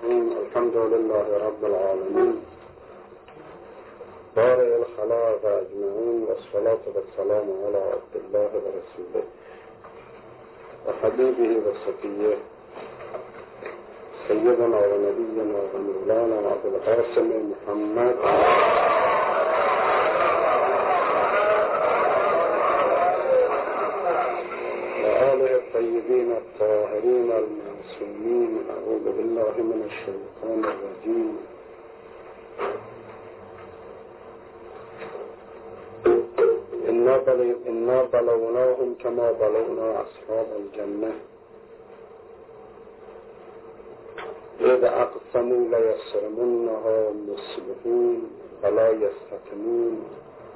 الرحيم. الحمد لله رب العالمين بارئ الخلائق أجمعين، والصلاة والسلام على عبد الله ورسوله وحبيبه وصفيه سيدنا ونبينا ومولانا أبي القاسم محمد وآله الطيبين الطاهرين المعصومين. أعوذ بالله من الشيطان الرجيم. إنا بلوناهم كما بلونا أصحاب الجنة إذ أقسموا ليصرمنها مصبحين ولا يستثنون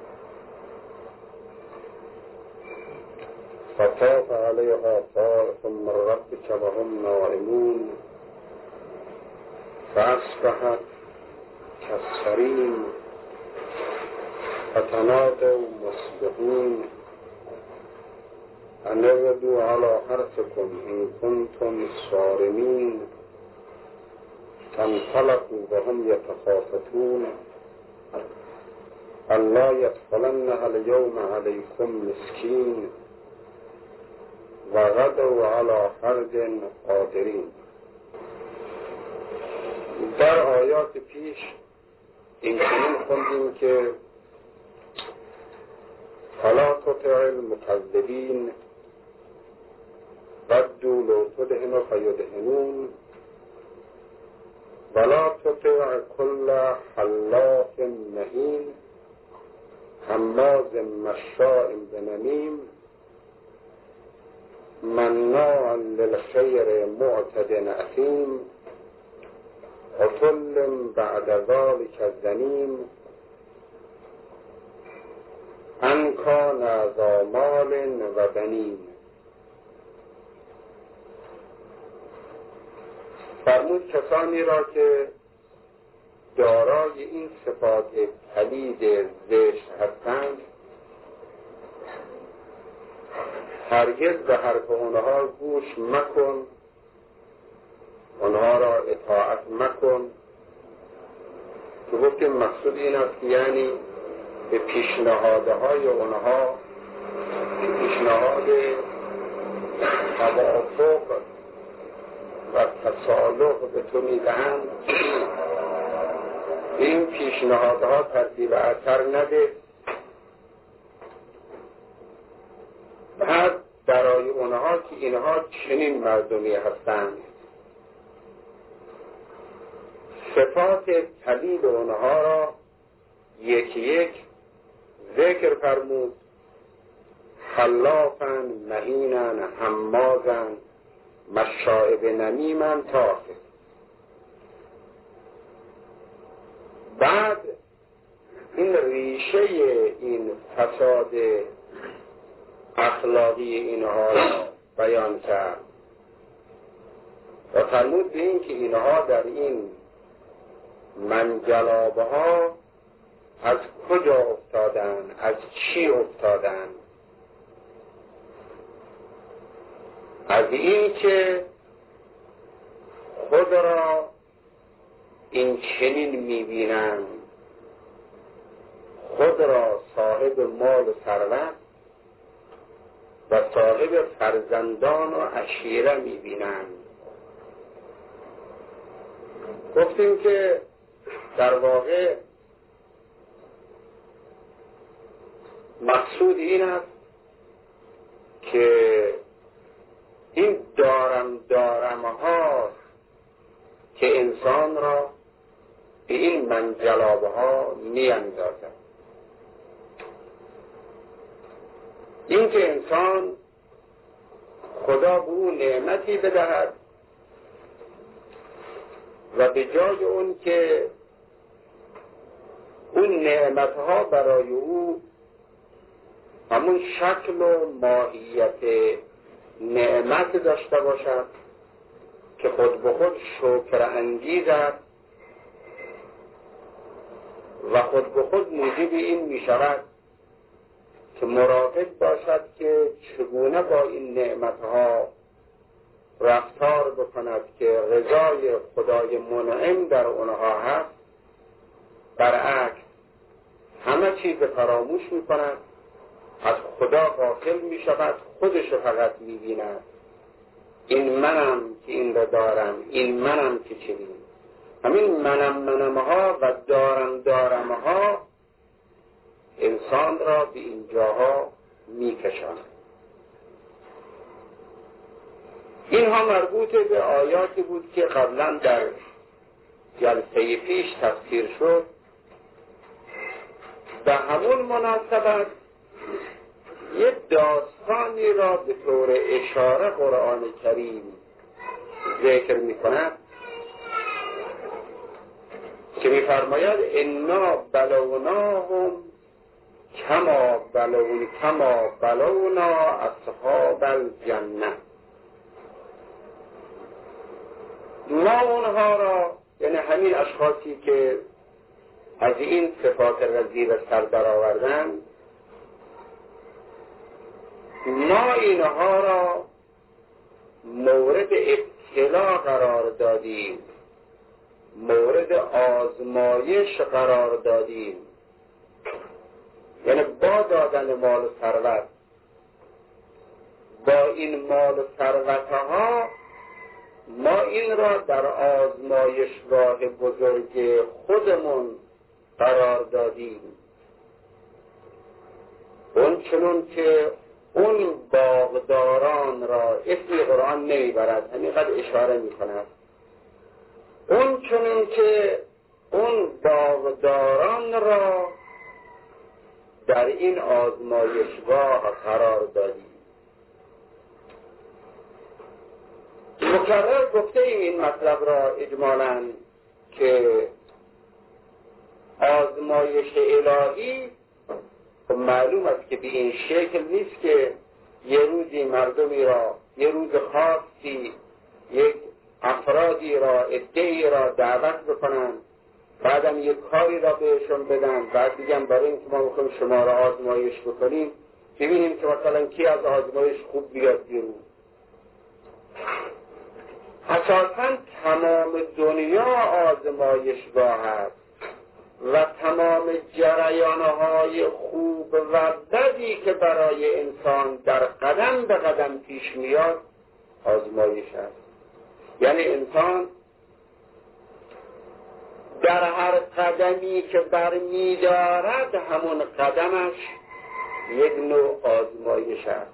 فطاف عليها طائف من ربك وهم نائمون فأصبحت كالصريم فتنادوا مصبحين أن اغدوا على حرثكم إن كنتم صارمين فانطلقوا وهم يتخافتون ألا يدخلنها اليوم عليكم مسكين وغدوا على حرد قادرین. در آیات پیش این چنین خوندیم که فلا تطع المكذبین ودوا لو تدهن فیدهنون ولا تطع كل حلاف مهین هماز مشاء بنمیم مناع للخير معتد أثيم عتل بعد ذلك زنيم أن كان ذا مال وبنين. فرمود کسانی را که دارای این صفات پلید زشت هستند هرگز به حرف اونها گوش مکن، اونها را اطاعت مکن. که گفتیم مقصود این است که یعنی به پیشنهادهای اونها، پیشنهاد توافق و تصالح به تو میدهند، این پیشنهادها ترتیب اثر نده. بعد برای اونها که اینها چنین مردمی هستند صفات پلید اونها را یکی یک ذکر فرمود. خلافن، مهینن، همازن، مشاعب نمیمن تاخه. بعد این ریشه این فساد اخلاقی اینها را بیان کرد و فرمود به این که اینها در این منجلابه ها از کجا افتادن، از چی افتادن؟ از این که خود را این چنین میبینند، خود را صاحب مال و ثروت و صاحب فرزندان و عشیره میبینند. گفتیم که در واقع مقصود این است که این دارمه ها که انسان را به این منجلابه ها می اندازد. این که انسان خدا به او نعمتی بدهد و به جای اون که اون نعمتها برای او همون شکل و ماهیت نعمت داشته باشد که خود به خود شکر انگیز است و خود به خود موجب این می شود که مراقب باشد که چگونه با این نعمتها رفتار بکند که رضای خدای منعم در اونها هست، برعکس همه چیز فراموش میکند، از خدا غافل میشود، خودش فقط میبیند. این منم که این را دارم، این منم که چنین. همین منم ها و دارم ها انسان را به اینجاها میکشاند. اینها مربوط به آیاتی بود که قبلا در جلسه پیش تفسیر شد. به همون مناسبت یک داستانی را به طور اشاره قرآن کریم ذکر می کند که می فرماید انا بلوناهم کما بلونا اصحاب الجنه. ما اونها را، یعنی همین اشخاصی که از این صفات رذیل سر برآوردند، ما اینها را مورد ابتلا قرار دادیم، مورد آزمایش قرار دادیم. یعنی با دادن مال و ثروت، با این مال و ثروتها ما این را در آزمایشگاه بزرگ خودمون قرار دادیم. اون چنون که اون باغداران را، اسم قرآن نمیبرد، همینقدر اشاره میکند، اون چنون که اون باغداران را در این آزمایشگاه قرار دادیم. مکرر گفته ایم این مطلب را اجمالاً که آزمایش الهی معلوم است که به این شکل نیست که یه روزی مردمی را، یه روز خاصی یک افرادی را، عده‌ای را دعوت بکنن، بعدم یک کاری را بهشون بدن، بعد دیگه برای اینکه ما میخوایم شما را آزمایش بکنیم ببینیم که مثلا کی از آزمایش خوب بیاد بیرون. اساساً تمام دنیا آزمایشگاه است و تمام جریانهای خوب و بدی که برای انسان در قدم به قدم پیش میاد آزمایش است. یعنی انسان در هر قدمی که برمی‌دارد همون قدمش یک نوع آزمایش است.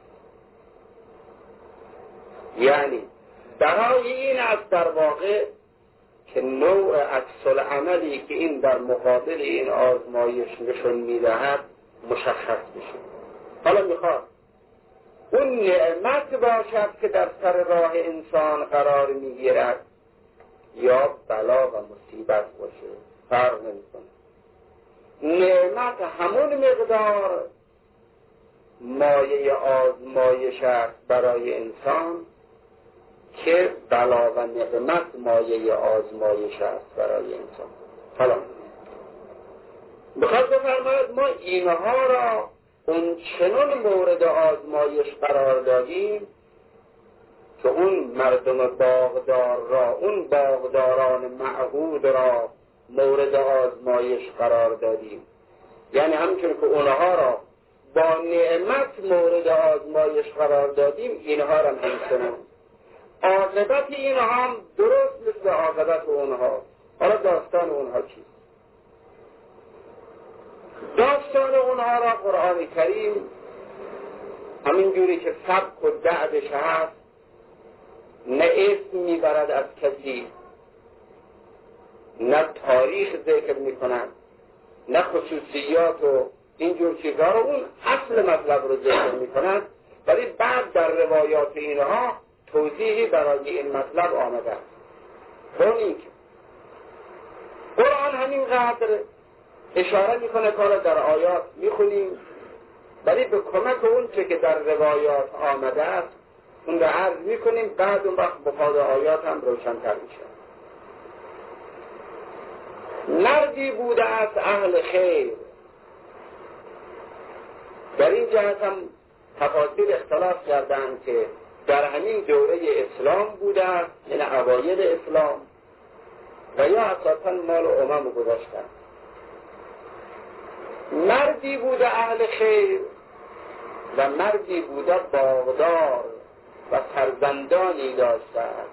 یعنی برای این است در واقع که نوع عکس‌العملی که این در مقابل این آزمایش نشون میدهد مشخص بشه. حالا میخواد اون نعمت باشد که در سر راه انسان قرار میگیرد یا بلا و مصیبت باشه، فرق نمیکنه. نعمت همون مقدار مایه آزمایش است برای انسان که بلا و نقمت مایه آزمایش است برای انسان. حالا بخواد بفرماید ما اینها را اون چنون مورد آزمایش قرار دادیم که اون مردم باغدار را، اون باغداران معهود را مورد آزمایش قرار دادیم. یعنی همچون که اونها را با نعمت مورد آزمایش قرار دادیم، اینها را همچنان. عاقبت اینها هم درست مثل عاقبت اونها. حالا داستان اونها چیست؟ داستان اونها را قرآن کریم همینجوری که سبک و دعبش هست نه اسم میبرد از کسی، نه تاریخ ذکر میکنند، نه خصوصیات و اینجور چیزها رو، اون اصل مطلب رو ذکر میکنند، ولی بعد در روایات اینها توضیحی برای این مطلب آمده است. این که قرآن همینقدر اشاره میکنه که در آیات میخونیم، ولی به کمک اون چه که در روایات آمده است اون رو عرض میکنیم، بعد اون وقت مفاد آیات هم روشن‌تر میشه. مردی بوده از اهل خیر. در این جهت هم تفاصیل اختلاف کردند که در همین دوره اسلام بوده است، یعنی اوایل اسلام، و یا اساساً مال امم گذاشتن. مردی بوده اهل خیر و مردی بوده باغدار و فرزندانی داشته است.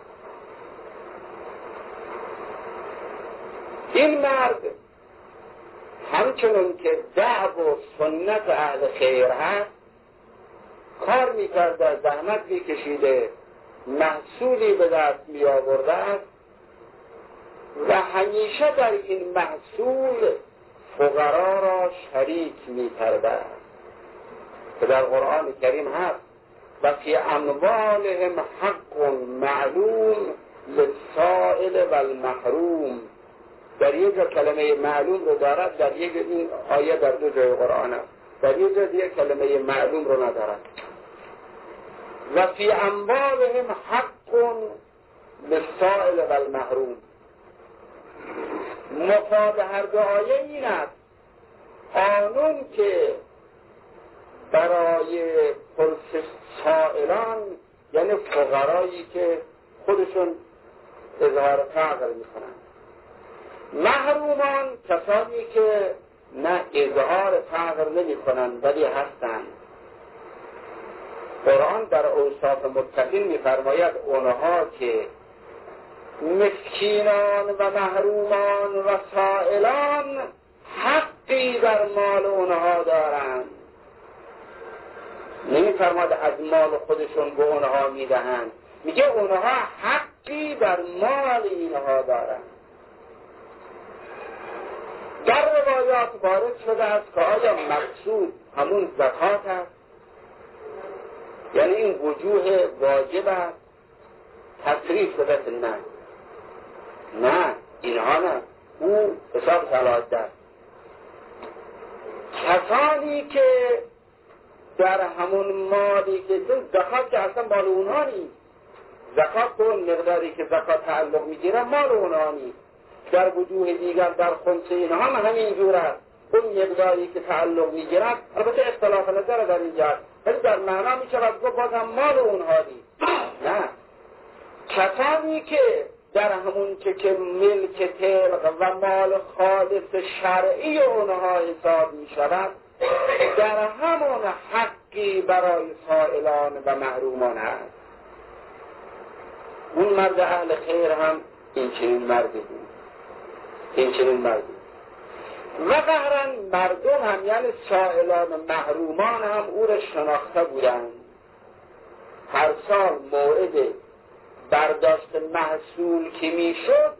این مرد همچنان که دعو و سنت اهل خیر هست، کار میکرده، زحمت میکشیده، محصولی به دست می آورده است و همیشه در این محصول فقرا را شریک می کرده است که در قرآن کریم هست و فی اموالهم حق معلوم للسائل و المحروم. در یک جا کلمه معلوم رو دارد، در یک این آیه در دو جای قرآن است، در یک جا دیگه کلمه معلوم رو ندارد. و فی اموالهم حق للسائل و المحروم. مفاد هر دو آیه این است آنون که برای پرسش سائلان، یعنی فقرایی که خودشون اظهار فقر میکنن، محرومان کسانی که نه اظهار فقر نمیکنن ولی هستند. قرآن در اوصاف متقین میفرماید اونها که مسکینان و محرومان و سائلان حقی در مال اونها دارند. نمیفرماید از مال خودشون به اونها میدهند، میگه اونها حقی در مال اینها دارند. در روایات وارد شده است که آیا مقصود همون زکات است، یعنی این وجوه واجب است؟ تصریف شده نه اینها نه، او حساب صلاحات است. کسانی که در همون مالی که زکات که اصلا مال اونها نیست، زکات به اون مقداری که زکات تعلق میگیره مال اونها نیست. در وجوه دیگر در خمسه اینها هم همین جور است، اون مقداری که تعلق میگیرد، البته اختلاف نظر در اینجا، ولی در معنا میشود گفت باز هم مال اونها نیست. نه، کسانی که در همون که ملک طلق و مال خالص شرعی اونها حساب میشود، در همون حقی برای سائلان و محرومان هست. اون مرد اهل خیر هم این چنین مردی بود، این چنین مردی. و قهرن مردم هم یعنی سائلان و محرومان هم او را شناخته بودند. هر سال موعد برداشت محصول که میشد،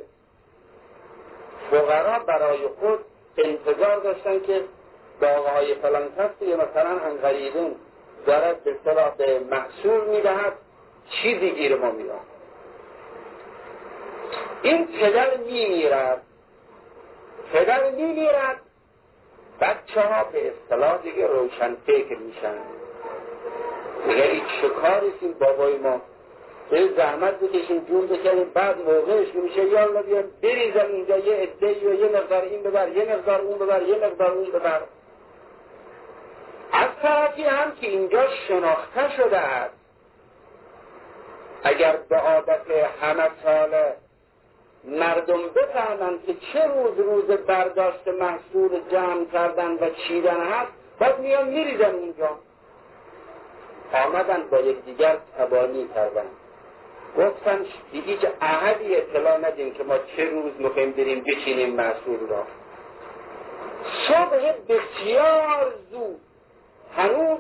فقرا برای خود انتظار داشتن که باغهای فلان کسی مثلا انقریبون دارد به اصطلاح محصول میدهد، چیزی گیر ما میاد. این پدر میمیرد، بچه ها به اصطلاح دیگه روشن فکر میشن، دیگه این چه کاریست این بابای ما، به زحمت بکشیم جون بکنیم، بعد موقعش میشه یالا بیان بریزن اینجا یه عده‌ای و یه مقدار این ببر، یه مقدار اون ببر، یه مقدار اون ببر. از طرفی هم که اینجا شناخته شده است، اگر به عادت همه ساله مردم بفهمند که چه روز برداشت محصول جمع کردن و چیدن هست، باید میان میریزن اینجا. آمدن با یکدیگر تبانی کردن، گفتن دیگه که عهدی اطلاع ندیم که ما چه روز میخوایم بریم بچینیم محصول را. صبح بسیار زود، هنوز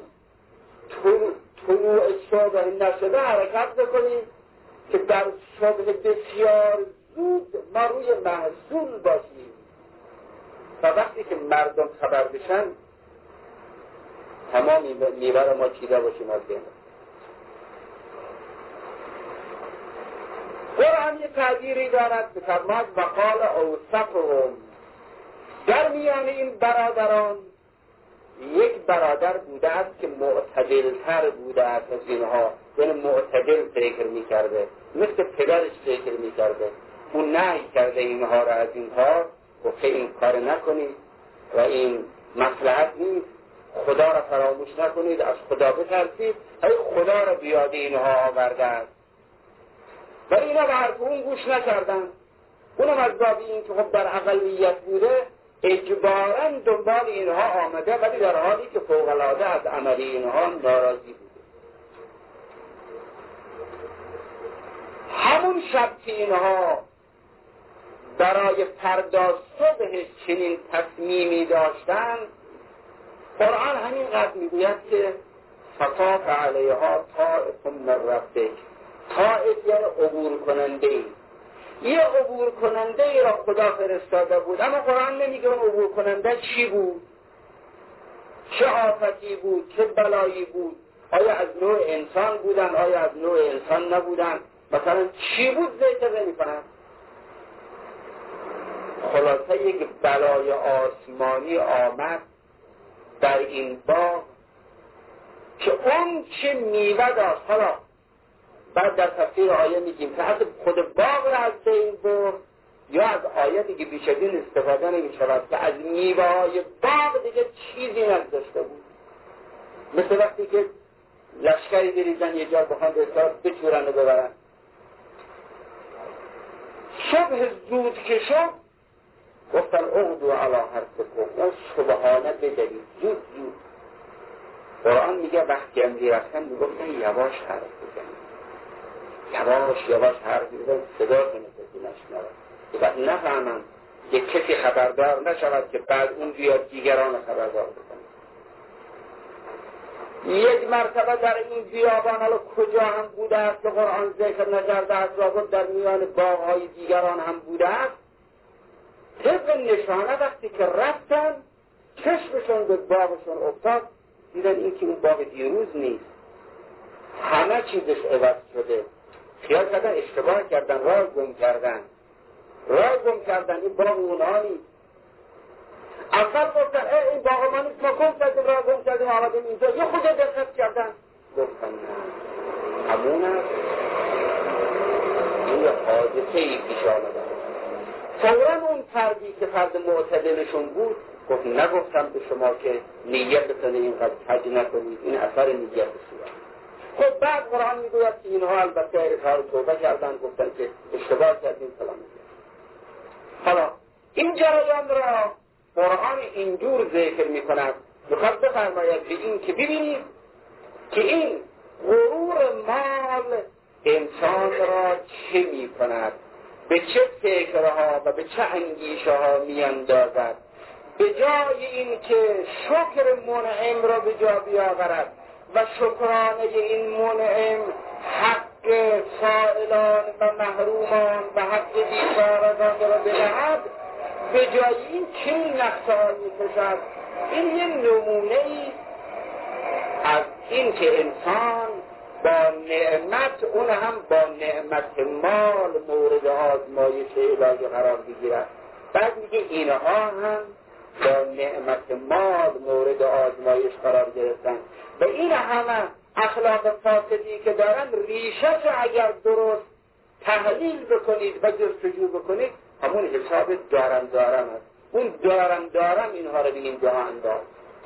طلوع صبح نشده حرکت بکنیم که در صبح بسیار زود ما روی محصول باشیم و وقتی که مردم خبر بشن تمام میوه ما چیده باشیم از بین. قرآن یه تعبیری دارد به فرماد وقال اوسطهم، در میان این برادران یک برادر بوده است که معتدلتر بوده است از اینها، یعنی معتدل فکر میکرده، مثل پدرش فکر میکرده. اون نهی کرده اینها را از این کار، گفته این کار نکنید و این مصلحت نیست خدا را فراموش نکنید، از خدا بترسید. ای خدا را بیاد اینها آوردن، ولی اینا به حرف اون گوش نکردن. اونم از باب این که خب در اقلیت بوده اجباراً دنبال اینها آمده، ولی در حالی که فوق‌العاده از عمل اینها ناراضی بوده. همون شب که اینها برای فردا صبح چنین تصمیمی داشتن، قرآن همین قدر میگوید که فطاف علیها طائف من ربک. طائف یعنی عبور کننده ای. یه عبور کننده ای را خدا فرستاده بود، اما قرآن نمیگه اون عبور کننده چی بود، چه آفتی بود، چه بلایی بود، آیا از نوع انسان بودن، آیا از نوع انسان نبودن، مثلا چی بود ذکر نمی‌کنن. خلاصه یک بلای آسمانی آمد در این باغ که اون چه میوه داشت. حالا بعد در تفسیر آیه میگیم که حتی خود باغ را از بین برد، یا از آیه دیگه بیش از این استفاده نمی‌شود که از میوه های باغ دیگه چیزی نداشته بود. مثل وقتی که لشکری بریزن یه جا بخوان به اصطلاح بچورن و ببرن. صبح زود که شد گفتن اغدو علی حرفکم، اون صبحانه بدارید زود. قرآن میگه وقتی هم رفتن میگفتن یواش حرف بزنید، یواش حرف بزنید، صدا کنه کسی نشنود، وقت نفهمن یک کسی خبردار نشود که بعد اون بیاد دیگران خبردار بکنه. یک مرتبه در این بیابان، حالا کجا هم بوده است که قرآن ذکر نکرده است، لابد در میان باغ‌های دیگران هم بوده است، طبق نشانه وقتی که رفتن چشمشون به باغشون افتاد، دیدن این که اون باغ دیروز نیست، همه چیزش عوض شده. خیال کردن اشتباه کردن، راه گم کردن، این باغ اونها نیست. اول گفتن این باغ ما نیست، ما راه گم کردیم آمدیم اینجا. یه خود دقت کردن گفتن نه، همون است. این حادثه‌ای پیش آمده. فوراً اون فردی که فرد معتدلشون بود گفت نگفتم به شما که نیتتون اینقدر کج نکنید، این اثر نیت شما. خب بعد قرآن میگوید که اینها البته اظهار توبه کردن، گفتن که اشتباه کردیم فلان. حالا این جریان را قرآن اینجور ذکر میکند، میخواد بفرماید به این که ببینید که این غرور مال انسان را چه میکند، به چه فکرها و به چه اندیشه ها میاندازد. به جای این که شکر منعم را به جا بیاورد و شکرانه این منعم حق سائلان و محرومان و حق بیچارگان را بدهد، به جای این چنین نقصه‌ها می‌کشد. این یه نمونه‌ای از این که انسان با نعمت، اون هم با نعمت مال، مورد آزمایش الهی قرار بگیرد. بعد میگه اینها هم با نعمت مال مورد آزمایش قرار گرفتن و این همه اخلاق فاسدی که دارن، ریشش اگر درست تحلیل بکنید و جستجو بکنید، همون حساب دارم است. اون دارم اینها رو به این جا انداز.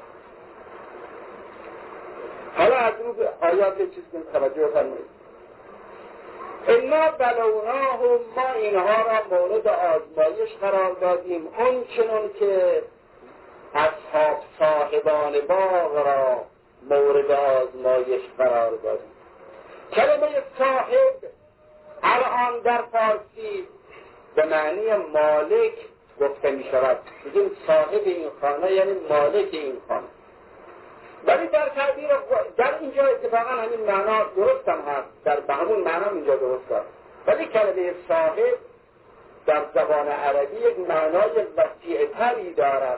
حالا از رو به آیات چیز کنید، توجه فرمایید. انا بلوناهم، ما اینها را مورد آزمایش قرار دادیم، اون چنون که اصحاب صاحبان باغ را مورد آزمایش قرار دادیم. کلمه صاحب الان در فارسی به معنی مالک گفته می شود. میگیم صاحب این خانه یعنی مالک این خانه، ولی در تعبیر در اینجا اتفاقا همین معنا درست هم هست، به همون معنا اینجا درست هست، ولی کلمه صاحب در زبان عربی یک معنای وسیع‌تری دارد.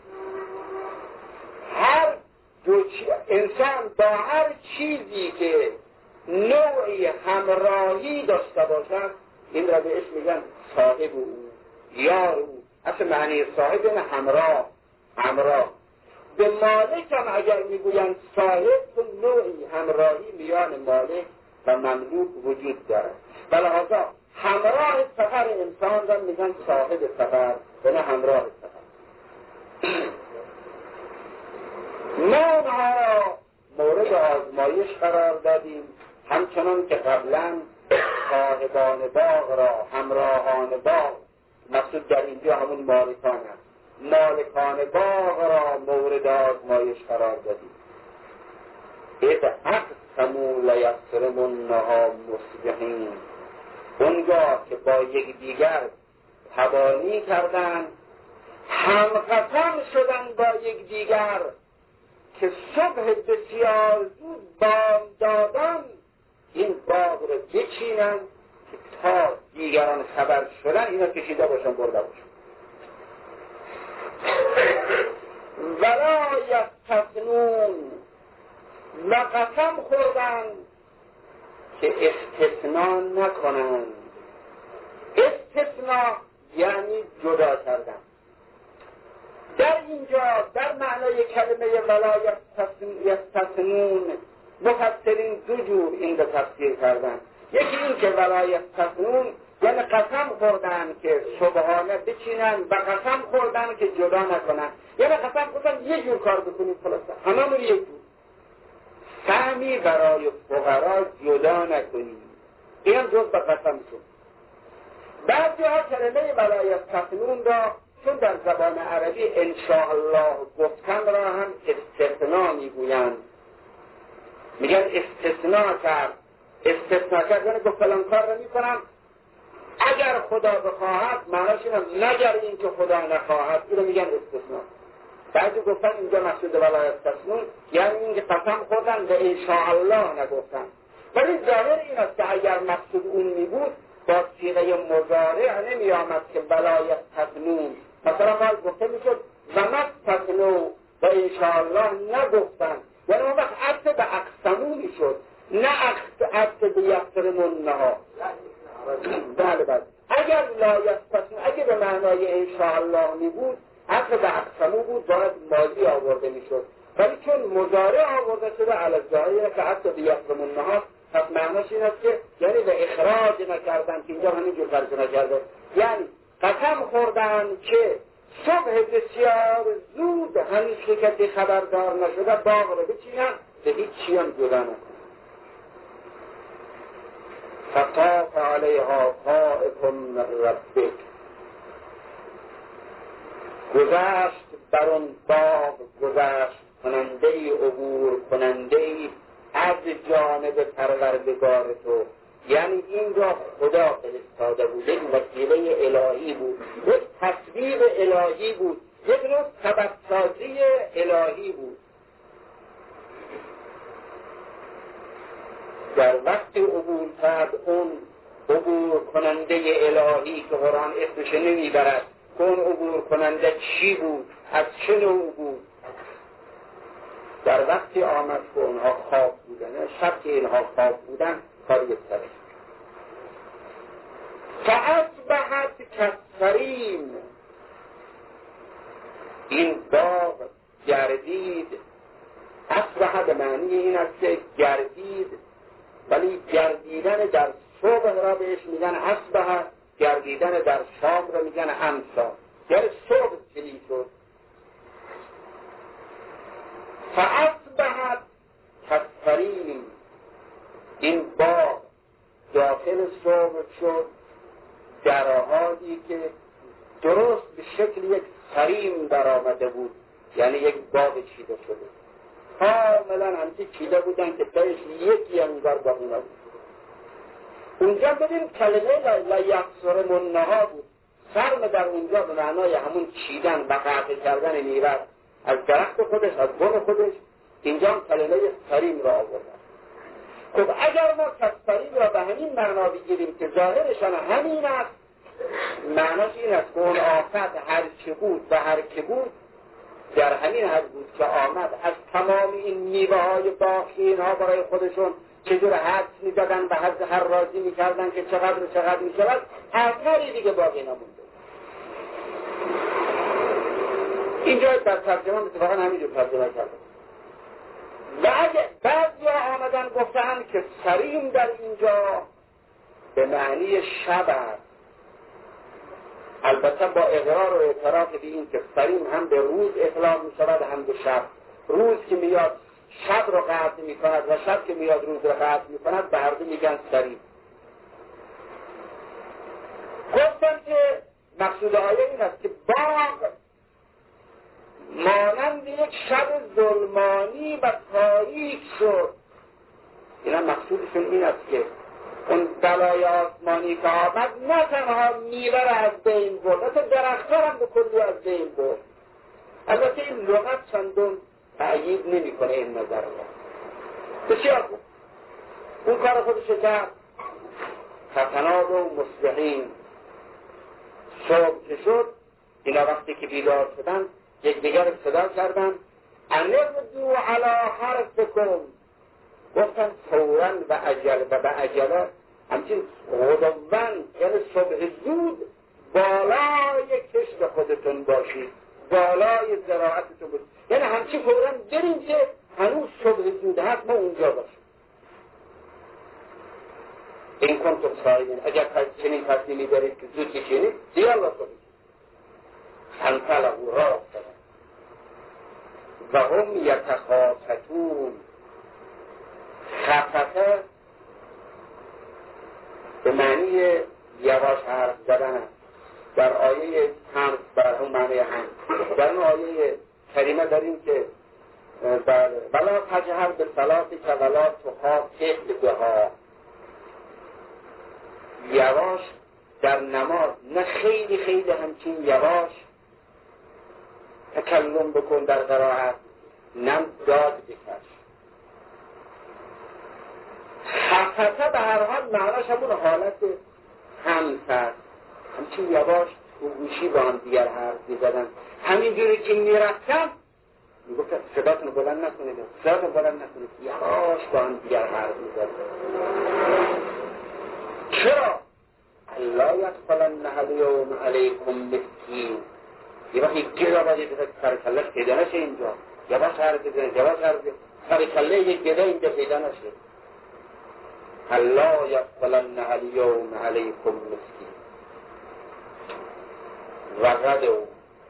هر انسان با هر چیزی که نوعی همراهی داشته باشد، این را بهش میگن صاحب او، یار او. اصلا معنی صاحب این همراه. به مالک هم اگر میگویند صاحب، تو نوعی همراهی میان مالک و مملوک وجود دارد. ولهذا همراه سفر انسان را میگن صاحب سفر و نه همراه سفر. ما اونها را مورد آزمایش قرار دادیم، همچنان که قبلا صاحبان باغ را، همراهان باغ، مقصود در اینجا همون مالکان است، مالکان باغ را مورد آزمایش قرار دادیم. اذ اقسموا لیصرمنها مصبحین، اونجا که با یکدیگر تبانی کردند، هم قسم شدند با یکدیگر که صبح بسیار زود بامدادان این باغ را بچینند که تا دیگران خبر شدن اینا کشیده باشن برده باشن. ولا یستثنون، و قسم خوردند که استثناء نکنند. استثناء یعنی جدا کردن. در اینجا در معنای کلمه ولا یستثنون مفسرین دو جور این رو تفسیر کردن. یکی این که ولا یستثنون یعنی قسم خوردن که صبحانه بچینن و قسم خوردن که جدا نکنن، یعنی قسم خوردن یه جور کار بکنید خلاصه همه یه جور، سهمی برای فقرا جدا نکنید. این جز به قسم شد. بعضی ها کلمه ولا یستثنون را چون در زبان عربی انشاءالله گفتن را هم استثناء میگویند، میگن استثناء کرد. استثناء کرد یعنی گفت فلان کار را میکنم اگر خدا بخواهد، معناش اینه مگر این که خدا نخواهد، این رو میگن استثناء. بعضی گفتن اینجا مقصود ولا یستثنون یعنی این که قسم خوردن و انشاءالله نگفتن. ولی ظاهر این است که اگر مقصود اون میبود با صیغه مضارع نمی آمد که ولا یستثنون، مثلا باید گفته میشد و مستثنوا و انشاءالله نگفتن، یعنی اون وقت عطف به اقسمو میشد نه عطف به یصرمنها. بله بله، اگر لا یستثنون اگر به معنای انشاءالله میبود عطف به اقسمو بود باید ماضی آورده میشد، ولی چون مضارع آورده شده علی الظاهر که عطف به یصرمنها، پس معناش این است که یعنی به اخراج نکردن، که اینجا همینجور فرض نکرده، یعنی قسم خوردن که صبح بسیار زود هنوز که کسی خبردار نشده باغ رو بچینن به هیچ چی هم جدا نکنن. فطاف علیها طائف من ربک، گذشت بر اون باغ، گذشت کننده ای، عبور کننده ای از جانب پروردگار تو، یعنی این را خدا فرستاده بود، این وسیله الهی بود، یک تصویر الهی بود، یک نوع سببسازی الهی بود. در وقت عبور کرد اون عبور کننده الهی که قرآن اسمش نمیبرد که اون عبور کننده چی بود، از چه نوع بود، در وقتی آمد که اونها خواب بودن، شب که اینها خواب بودن کار یک طرف. فاصبحت کالصریم، این باغ گردید. اصبح به معنی این است که گردید، ولی گردیدن در صبح را بهش میگن اصبح، گردیدن در شام را میگن امسا، یعنی صبح چلی شد. فاصبحت کالصریم، این باغ داخل صبح شد در حالی که درست به شکل یک صریم در آمده بود، یعنی یک باغ چیده شده، کاملا همچی چیده بودن که تایش یکی انگار باقی نبود. اونجا ببین کلمه لیصرمنها بود، سرم در اونجا به معنای همون چیدن و قطع کردن میوه از درخت خودش، از بن خودش، اینجا هم کلمه صریم را آوردن. خب اگر ما کالصریم را به همین معنا بگیریم که ظاهرشان همین است، معناش این است که اون آفت هر چه بود و هر که بود در همین حد بود که آمد از تمام این میوه های باقی اینها برای خودشون چجور حد میدادن و هر راضی میکردن که چقدر میشود، اثری دیگه باقی نمونده. اینجا در ترجمه اتفاقا همینجور ترجمه کرده. و بعضی ها آمدن گفتن که صریم در اینجا به معنی شب است، البته با اقرار و اعتراف به این که صریم هم به روز اطلاق می شود هم به شب، روز که میاد شب رو قطع میکند و شب که میاد روز رو قطع میکند به هر دو میگن سریع. گفتم که مقصود آیه این است که باغ مانند یک شب ظلمانی و تاریک شد. اینا مقصودشون این است که اون بلای آسمانی که آمد نه تنها میوه را از بین برد، حتی درخت‌ها هم به کلی از بین برد. البته این لغت چندان تأیید نمی‌کنه این نظر را. بسیار خوب، اون کار خودش کرد. فتنادوا مصبحین، صبح که شد اینا وقتی که بیدار شدن یکدیگر صدا کردن انغدوا علی حرثکم، گفتن فوراً و عجل و به عجله، همچین غدوان یعنی صبح زود بالای کشت خودتون باشید، بالای زراعتتون باشید، یعنی همچین فوراً بریم که هنوز صبح زود هست ما اونجا باشیم. این کنتم صاحبین، اگر چنین تصمیمی دارید که زود بشینید دیالا کنید. فانطلقوا راه افتادن و هم یتخافتون. خفته به معنی یواش حرف زدن است. در آیه همس بر اون معنی هم در اون آیه کریمه داریم که ولا تجهر بالصلاة که ولا تخافت بها، یواش در نماز، نه خیلی خیلی همچین یواش تکلم بکن در قرائت، نه داد بکش. خفته به هر حال معناش همون حالت همس است، همچین یواش و گوشی با هم دیگر حرف می‌زدن. همینجوری که میرفتم میگفت صداتون بلند نکنید، صداتون بلند نکنید، یواش با هم دیگر حرف می‌زدن. چرا؟ لا یدخلنها الیوم علیکم مسکین، یه وقتی گدا باید سر کلش پیدا نشه اینجا، یواش حرف بزنید، یواش حرف بزنید، سر کله یک گدا اینجا پیدا نشه. لا یدخلنها الیوم علیکم مسکین. و غدوا،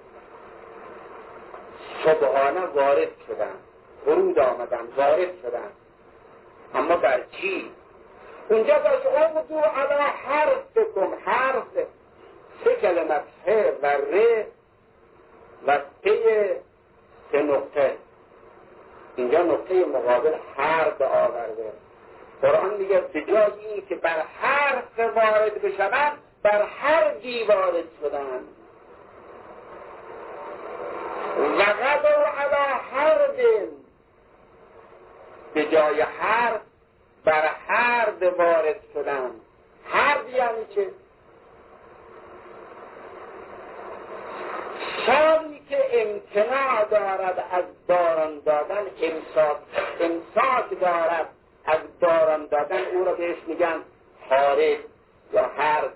صبحانه وارد شدن، ورود آمدن، وارد شدن، اما بر چی؟ اونجا باش اغدوا علی حرثکم، حرف سه کلمت ه و ر و ته سه نقطه، اینجا نقطه مقابل حرف آورده. قرآن میگه به جای این که بر حرف وارد بشوند بر حرفی وارد شدن. و غدوا علی حرد، به جای حرف بر حرد وارد شدن. حرد یعنی چه؟ سالی که امتناع دارد از باران دادن، امساک دارد از باران دادن، او را بهش میگن حارد یا حرد.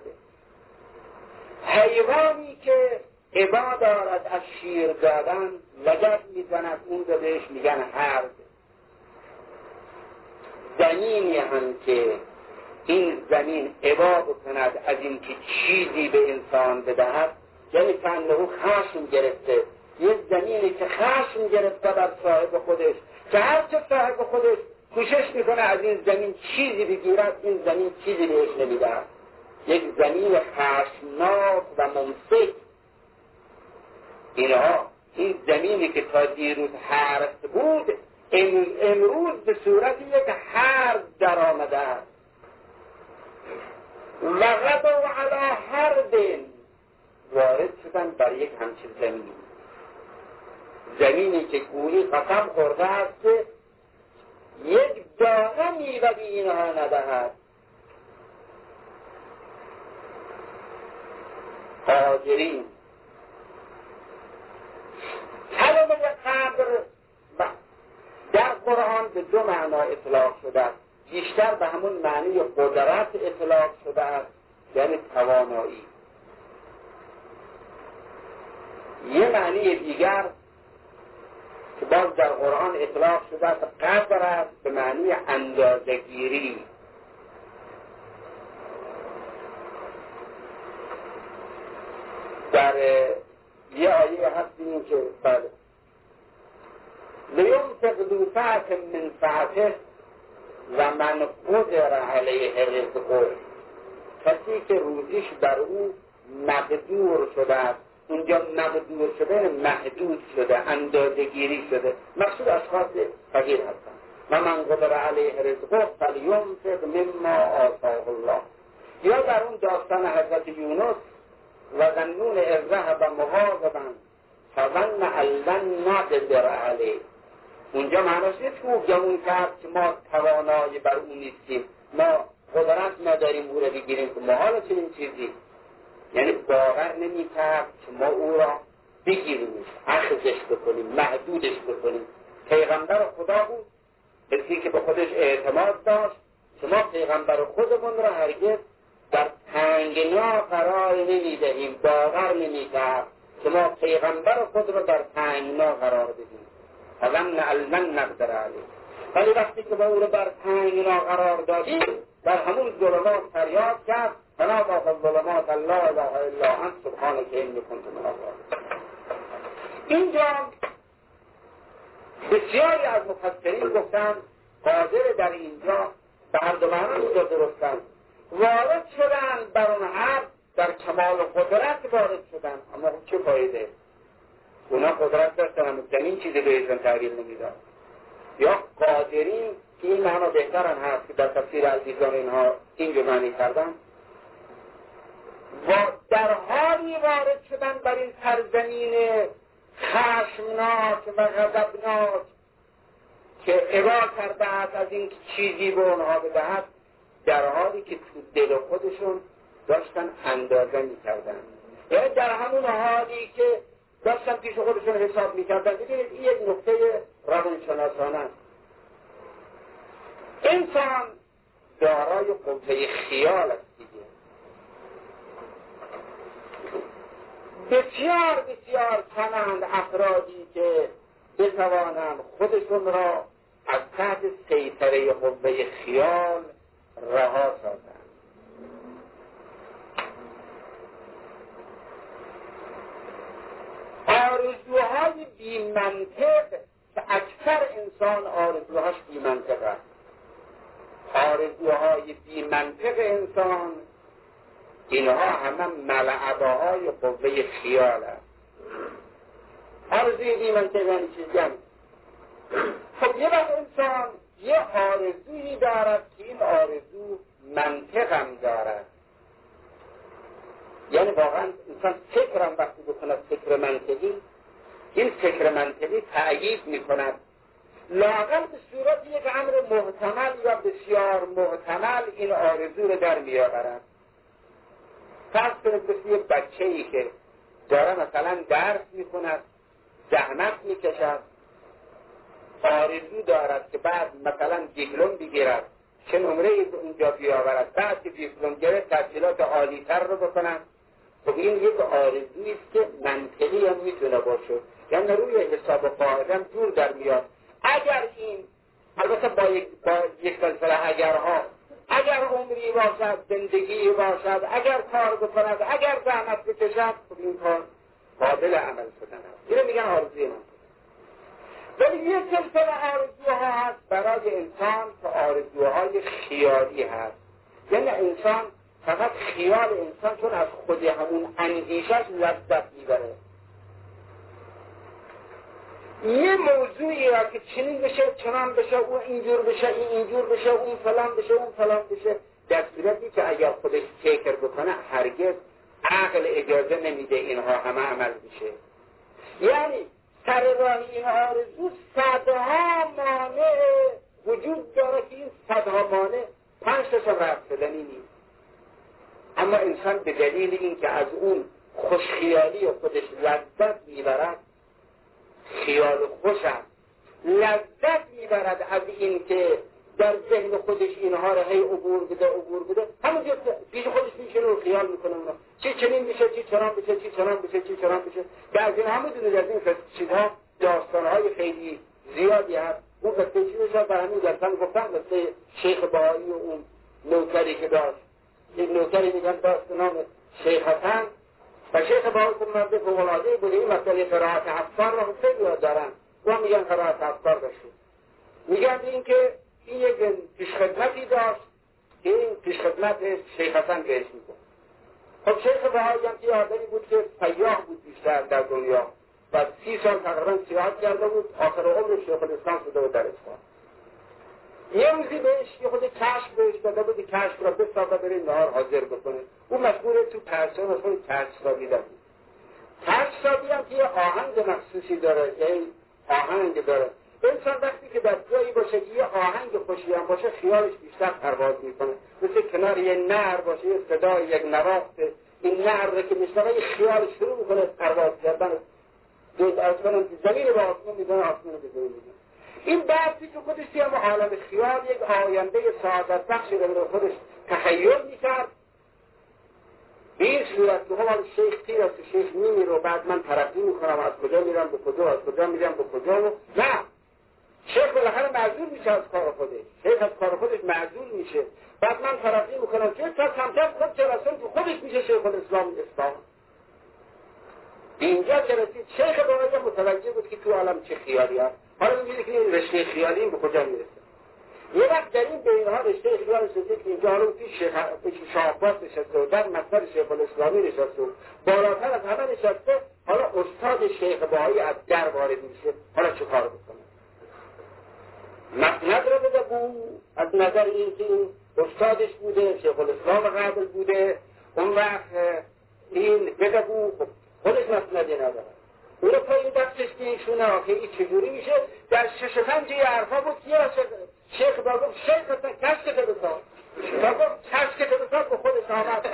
حیوانی که ابا دارد از شیر دادن، لگد میزند، اون را بهش میگن حرد. زمینی هم که این زمین ابا بکند از این که چیزی به انسان بدهد، یعنی فنده خشم گرفته، یک زمینی که خشم گرفته بر صاحب خودش، که هرچه صاحب خودش کوشش میکنه از این زمین چیزی بگیرد، این زمین چیزی بهش نمیدهد. یک زمین خشمناک و ممسک. اینها، این زمینی که تا دیروز حرث بود امروز به صورت یک حرث در آمده است. و غدوا علی حرد، وارد شدن بر یک همچین زمینی که گویی قسم خورده است که یک دانه میوه به اینها ندهد. هاجرین، کلمه قدر در قرآن به دو معنا اطلاق شده است. بیشتر به همون معنی قدرت اطلاق شده است، یعنی توانایی. یه معنی دیگر که باز در قرآن اطلاق شده است قدر است، به معنی اندازه‌گیری. در یه آیه هست این که بله لینفق ذو سعة من سعته و من قدر علیه رزقه، کسی که روزیش بر او مقدور شده است. اونجا مقدور شده محدود شده، اندازه گیری شده، مقصود اشخاص فقیر هستند. و من قدر علیه رزقه فلینفق مما آتاه الله. یا در اون داستان حضرت یونس و ذنون اذ ذهب مغاضبا فظن ان لن نقدر علیه، اونجا معناش نیست که او گمون کرد که ما توانای بر اون نیستیم، ما قدرت نداریم او را بگیریم، که محال چنین چیزی، یعنی باور نمی کرد که ما او را بگیریم، اخذش بکنیم، محدودش بکنیم. پیغمبر خدا بود، کسی که به خودش اعتماد داشت که ما پیغمبر خودمون را هرگز در تنگنا قرار نمی دهیم، باور نمی کرد که ما پیغمبر خود را در تنگنا قرار بدیم. فظن ان لن نقدر علیه. ولی وقتی که با او را بر تنگنا قرار دادیم، در همون ظلمات فریاد کرد فنادی فی الظلمات ان لا اله الا انت سبحانک انی کنت من الظالمین. اینجا بسیاری از مفسرین گفتند قادر در اینجا به هر دو معنی اینجا درستند، وارد شدند بر اون حرف، در کمال قدرت وارد شدند، اما چه فایده؟ اونا قدرت داشتن، اما زمین چیزی بهشون تحویل نمیداد. یا قادرین که این معنا بهترن هست که در تفسیر عزیزان اینها اینجا معنی کردن، و در حالی وارد شدن بر این سرزمین خشمناک و غضبناک که ابا کرده است از این چیزی به اونها بدهد، در حالی که تو دل خودشون داشتن اندازه میکردن، یعنی در همون حالی که داشتن پیش خودشون حساب میکردن. ببینید این یک نکته روانشناسانه است. انسان دارای قوه خیال است دیگه. بسیار بسیار کمند افرادی که بتوانند خودشون را از تحت سیطره قوه خیال رها سازند. آرزوهای بی منطق که اکثر انسان آرزوهاش بی منطق است. آرزوهای بی منطق انسان اینها همه ملعبه های قوه خیال است. آرزوی بی منطق یعنی چیزی هم. خب یه وقت انسان یه آرزویی دارد که این آرزو منطق هم دارد، یعنی واقعا انسان فکرم وقتی بکند فکر منطقی، این فکر منطقی تأیید میکند، لااقل به صورت یک امر محتمل یا بسیار محتمل این آرزو رو در میآورد. فرض کنید مثل یک بچه‌ای که داره مثلا درس میکند، زحمت میکشد، آرزو دارد که بعد مثلا دیپلم بگیرد، چه نمره اونجا بیاورد، بعد که دیپلم گرفت تحصیلات عالی‌تر رو بکنند. خب این یک آرزویی است که منطقی هم میتونه باشه، یعنی روی حساب قاعده هم دور در میاد. اگر این البته با یک سلسله اگرها، اگر عمری باشد، زندگی باشد، اگر کار بکند، اگر زحمت بکشد، خب این کار قابل عمل شدن است. اینو میگن آرزوی من. ولی یک سلسله آرزوها هست برای انسان که آرزوهای خیالی هست، یعنی انسان فقط خیال انسان چون از خود همون اندیشش لذت میبره. یه موضوعی را که چنین بشه، چنان بشه، اون اینجور بشه، این اینجور بشه، اون فلان بشه، اون فلان بشه، در صورتی که اگر خودش فکر بکنه هرگز عقل اجازه نمیده اینها همه عمل بشه. یعنی سر راه این آرزو صدها مانع وجود داره که این صدها مانع 5 تا رفت شدنی نیست. اما انسان به دلیل این که از اون خوشخیالی خودش لذت میبرد، خیال خوشم لذت میبرد از این که در ذهن خودش اینها را هی عبور بده، همونجا پیش خودش میشنه و خیال میکنه اونا چی چنین میشه، چی چنان بشه، چی چنان بشه، چی چنان بشه. در این همه دونه از این چیزها داستانهای خیلی زیادی هست. اون قصه چیزش برای همین درستان گفتم، قصه شیخ بهایی و اون نوکری که داشت، یک نوکری میگن داشت نام شیخ حسن، و شیخ بهایی که مرد فوق‌العاده‌ای بوده. این مسئله قرائت افکار را خیلی یاد دارن. و میگن قرائت افکار داشته. میگن این که این یک پیشخدمتی داشت که این پیشخدمت شیخ حسن بهش میگن. خب شیخ بهایی هم که آدمی بود که سیاح بود بیشتر در دنیا و 30 سال تقریبا سیاحت کرده بود، آخر عمر شیخ الاسلام شده بود در اصفهان. یه روزی بهش یه خود کشف بهش داده بود، کشف را بسازه بره نهار حاضر بکنه. اون مشغول تو پرسه مشغول کشف سازیدن بود. کشف سازی هم که یه آهنگ مخصوصی داره، یعنی آهنگ داره. انسان وقتی که در جایی باشه که یه آهنگ خوشی هم باشه خیالش بیشتر پرواز میکنه. مثل کنار یه نهر باشه، یه صدای یک نواخت این نهر رو که میشنوه خیالش شروع میکنه پرواز کردن. اصلا زمین به آسمان میزنه، آسمان به زمین میزنه. این بحثی که خودش هم عالم خیال یک آینده سعادت بخشی رو خودش تخیل میکرد. به این صورت که حال شیخ تیر است، شیخ میمیره و بعد من ترقی میکنم از کجا میرم به کجا، از کجا میرم به کجا. نه، شیخ بالاخره معذور میشه از کار خودش، شیخ از کار خودش معذور میشه، بعد من ترقی میکنم که تا کمتر خود چه رسول که خودش میشه شیخ الاسلام. اینجا که رسید شیخ باید متوجه بود که تو عالم چه خیالی هست. حالا میگه که این رشته خیالی این به کجا میرسه. یه وقت در این بینها رشته خیال رسید که اینجا حالا پیش شاه عباس نشسته و در مکتب شیخ الاسلامی نشسته و بالاتر از همه نشسته. حالا استاد شیخ بهایی از در وارد میشه. حالا چه کار بکنه؟ مسند رو بده بود از نظر این که این استادش بوده، شیخ الاسلام قبل بوده، اون وقت این بده بود خودش مسندی نداره. او رو پای دستش که ایشونه آخه این چجوری میشه؟ در 6-5 یه حرفا بود که شیخ با گفت شیخ اصلا کشکت بسار، با گفت کشکت بسار به خودش آمد.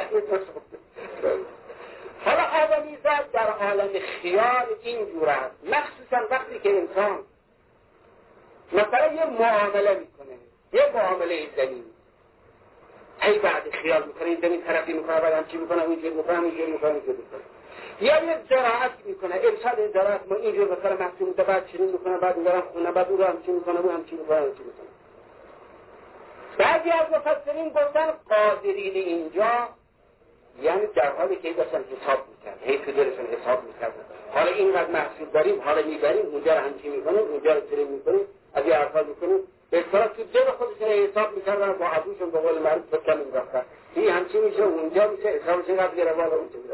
حالا آدمی زد در عالم خیال اینجور است، مخصوصا وقتی که انسان مثلا یه معامله میکنه، یه معامله زمین ای بعد خیال میکنه این زمین طرفی میکنه، بعد همچی میکنه اینجور میکنه اینجور میکنه اینجور میکنه. یا یه زراعت میکنه، امسال زراعت ما اینجور مثلا محصول ده بعد چنین میکنه، بعد میبرم خونه، بعد اون رو همچی میکنه، اون همچی میکنه، همچی میکنه. بعضی از مفسرین گفتن قادرین اینجا یعنی در حالی که داشتن حساب میکرد، هی تو دلشون حساب میکرد، حالا اینقدر محصول داریم، حالا میبریم اونجا رو همچی میکنیم، اونجا رو چنین میکنیم، از یه حرفا میکنیم. به اصطلاح تو دل خودشون حساب میکردن، با عبوشون به قول معروف فکر مینداختن این همچی میشه، اونجا میشه، حسابش اینقدر گره بالا اونجا میره.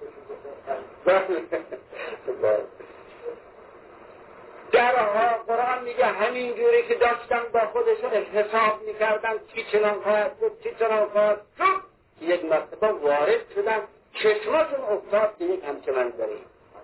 در قرآن میگه همین جوری که داشتن با خودشون حساب میکردن چی چنان خواهد بود، چی چنان خواهد شد، یک مرتبه وارد شدن چشماشون افتاد که یک همچه منظری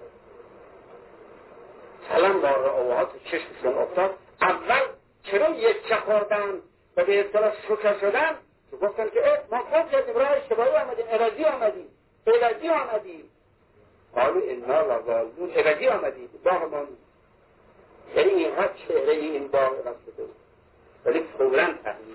سلام با رعوها تو چشمشون افتاد. اول چرا یک چه خوردن و به اصطلاح شکر شدن که گفتن که ما خود کردیم راه اشتباهی آمدیم، عوضی آمدیم قالو انا لضالون، عوضی آمدیم باغ ما نیست. یعنی اینها چهره این باغ عوض شده بود، ولی فوراً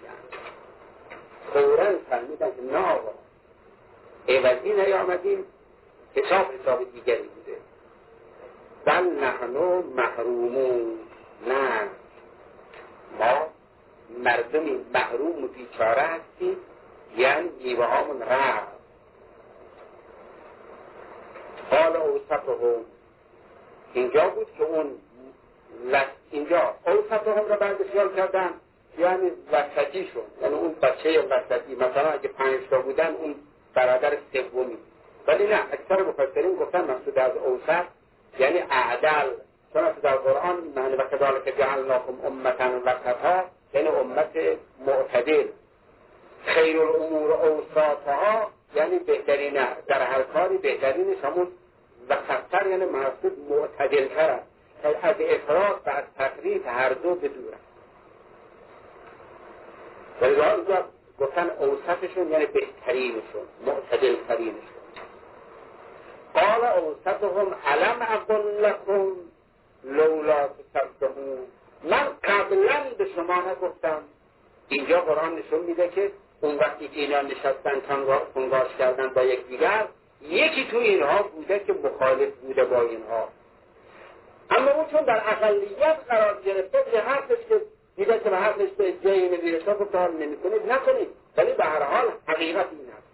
فهمیدن که نه آقا عوضی نیامدیم، حساب دیگری بوده. بل نحن محرومون، نه ما مردمی محروم و بیچاره هستیم، یعنی میوه هامون رفت. قال اوسطهم، اینجا بود که اون اینجا اوسطهم را برداشیال کردن یعنی وسطیشون، یعنی اون بچه وسطی، مثلا اگه 5 تا بودن اون برادر سومی. ولی نه، اکثر مفسرین گفتن مقصود از اوسط یعنی اعدل، چون در قرآن معنی و کذالک جعلناکم امة وسطا یعنی امت معتدل. خیر الامور اوساطها یعنی بهترین، در هر کاری بهترینش همون وسطتر یعنی مقصود معتدلتر است، از افراط و از تفریط هر دو بدور است. ولی اینجا گفتن اوسطشون یعنی بهترینشون، معتدلترینشون. قال اوسطهم علم اقل لكم لولا تصدقون، من قبلا به شما نگفتم. اینجا قرآن نشون میده که اون وقتی که اینا نشستن کنگاش کردن با یکدیگر، یکی تو اینها بوده که مخالف بوده با اینها، اما اون چون در اقلیت قرار گرفته به حرفش که دیده که به حرفش به جایی نمیرسه گفت حال نمیکنید نکنید، ولی به هر حال حقیقت این هست.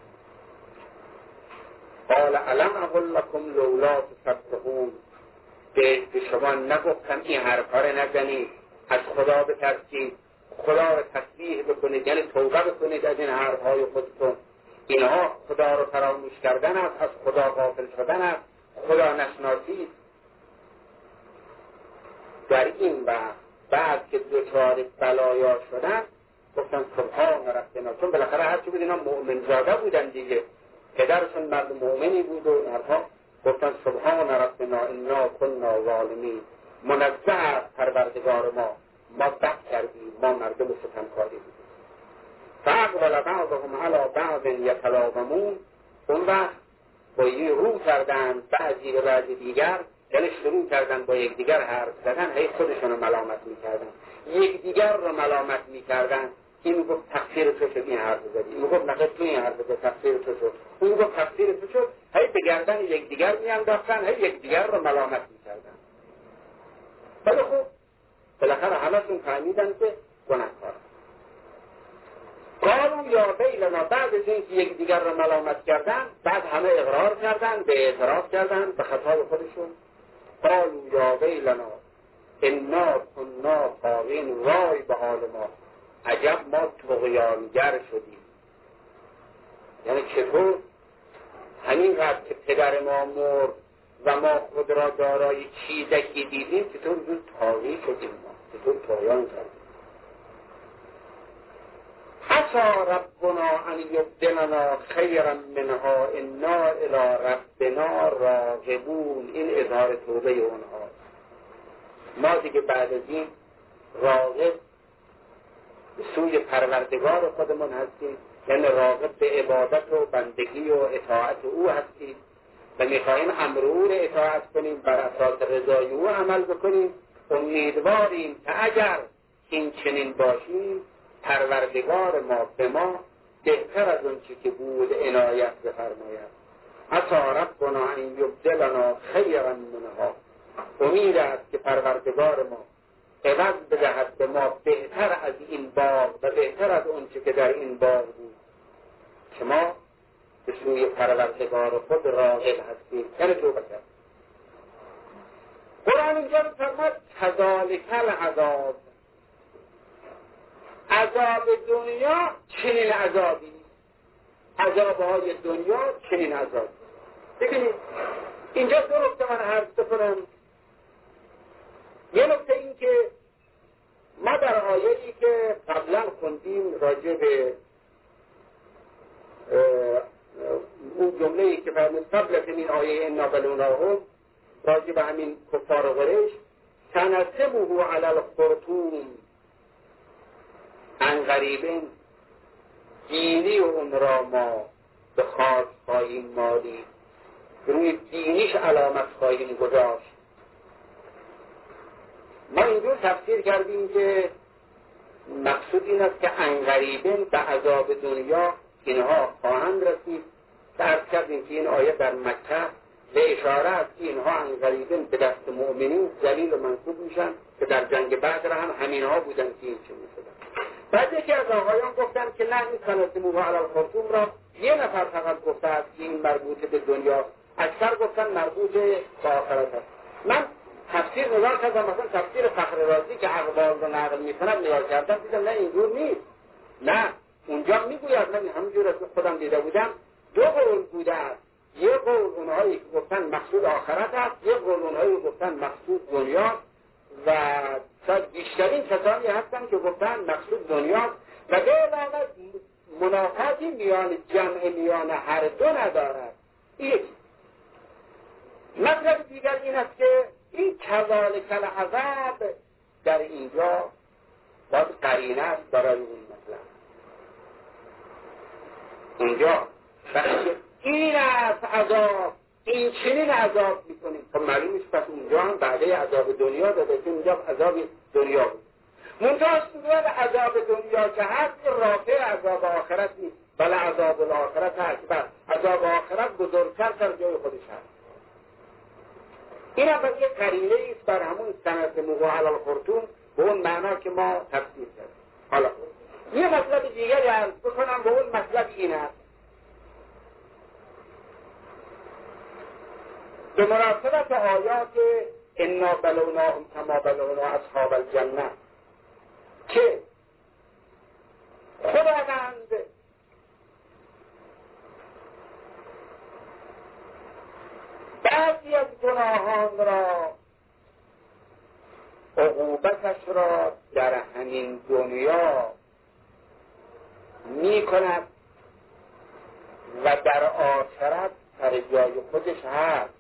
قال علم اقل لكم لولا تصدقون، به شما نگفتم این حرفا رو نزنید، از خدا بترسید، خدا رو تسبیح بکنید، یعنی توبه بکنید از این حرفهای خودتون. اینها خدا رو فراموش کردن است، از خدا غافل شدن است، خدا نشناسی. در این بعد که دچار بلایا شدن گفتن سبحان ربنا، چون بالاخره هرچی بود اینا مؤمن زاده بودن دیگه، پدرشون مرد مؤمنی بود و اینها. گفتن سبحان ربنا انا کنا ظالمین، منزه است پروردگار ما بد کردیم، ما مردم ستمکاری بودیم. فاقبل بعضهم علی بعض یتلاومون، اون وقت با رو کردن بعضی به بعضی دیگر، یعنی شروع کردن با یکدیگر حرف زدن، هی خودشون رو ملامت میکردن، یکدیگر رو ملامت میکردن. این میگفت تقصیر تو شد این حرف زدی، این میگفت نخیر تو این حرف زدی تقصیر تو شد، اون میگفت تقصیر تو شد، هی به گردن یکدیگر میانداختن، هی یکدیگر رو ملامت میکردن. ولی خب بالاخره همشون فهمیدن که گناهکار. قالوا یا ویلنا، بعد از اینکه یکدیگر رو ملامت کردن، بعد همه اقرار کردن، به اعتراف کردن به خطای خودشون. قالوا یا ویلنا انا کنا طاغین، وای به حال ما، عجب ما طغیانگر شدیم. یعنی چطور؟ همینقدر که پدر ما مرد و ما خود را دارای چیزکی دیدیم، چطور زود طاغی شدیم، ما چطور طغیان کردیم. عسى ربنا ان یبدلنا خیرا منها انا الی ربنا راغبون، این اظهار توبه اونها. ما دیگه بعد از این راغب به سوی پروردگار خودمون هستیم، یعنی راغب به عبادت و بندگی و اطاعت او هستیم و میخواهیم امر او را اطاعت کنیم، بر اساس رضای او عمل بکنیم. امیدواریم که اگر این چنین باشیم پروردگار ما به ما بهتر از اون چی که بود عنایت بفرماید. عسى ربنا ان یبدلنا خیرا منها، امید است که پروردگار ما عوض بدهد به ما بهتر از این باغ و بهتر از اون چی که در این باغ بود، که ما به سوی پروردگار خود راغب هستیم. یعنی توبه کرد. قرآن اینجا فرمود کذالک العذاب، عذاب دنیا چنین عذابی، عذابهای دنیا چنین عذابی. ببینید اینجا دو نکته من عرض بکنم. یه نکته این که ما در آیه‌ای که قبلا خوندیم راجع به اون جمله‌ای که فرمود قبل از این آیه انا بلوناهم، راجع به همین کفار قریش، سنسمه علی الخرطوم، عنقریبین دینی اون را ما به خاک خواهیم مالید، روی دینیش علامت خواهیم گذاشت. ما اینجور تفسیر کردیم که مقصود این است که عنقریبین به عذاب دنیا اینها خواهند رسید. عرض کردیم که این آیه در مکه به اشاره است که اینها عنقریبین به دست مؤمنین ذلیل و منصوب میشن، که در جنگ بدر هم همینها بودن که این چه میشدن. بعد یکی از آقایان گفتن که نه، این سنسمه علی الخرطوم را یه نفر فقط گفته است که این مربوط به دنیا، اکثر گفتن مربوط به آخرت است. من تفسیر نگاه کردم، مثلا تفسیر فخر رازی که اقوال رو نقل میکنم نگاه کردم، دیدم نه اینجور نیست. نه اونجا میگوید، من همینجور از خودم دیده بودم، دو قول بوده است. یه قول اونهایی که گفتن مقصود آخرت است، یه قول اونهایی که گفتن مقصود دنیا، و بیشترین کسانی هستن که گفتن مقصود دنیا، و به علاوه منافاتی میان جمع میان هر دو ندارد. یک مطلب دیگر این است که این کذالک العذاب در اینجا باید قرینه است برای این مطلب. اینجا وقتی این است عذاب، این چنین عذاب میکنیم، خب معلوم است پس اونجا هم بعده عذاب دنیا داده که اونجا عذاب دنیا بود. منتهاست میگوید عذاب دنیا که هست این رافع عذاب آخرت نیست، بله عذاب الاخرت هست، بله عذاب آخرت بزرگتر در جای خودش هست. این هم یه قرینه ایست بر همون سنسمه علی الخرطوم به اون معنا که ما تفسیر کردیم. حالا یه مطلب دیگری عرض بکنم، به اون مطلب این است به مناسبت آیات انا بلوناهم کما بلونا اصحاب الجنه، که خداوند بعضی از گناهان را، عقوبتش را در همین دنیا می کند و در آخرت سر جای خودش هست.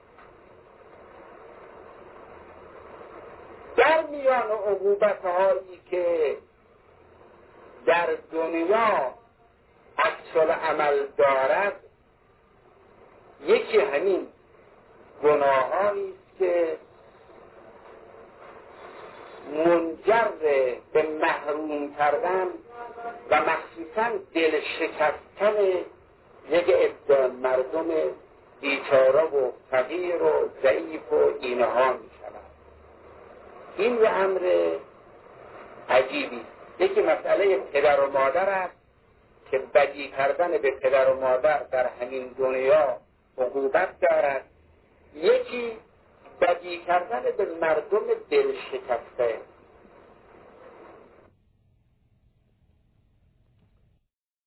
در میان عقوبت‌هایی که در دنیا عکس العمل دارد، یکی همین گناهانی است که منجر به محروم کردن و مخصوصا دل شکستن یک عده مردم بیچاره و فقیر و ضعیف و اینها می شود. این یه امر عجیبی. یکی مسئله پدر و مادر است که بدی کردن به پدر و مادر در همین دنیا عقوبت دارد. یکی بدی کردن به مردم دل شکسته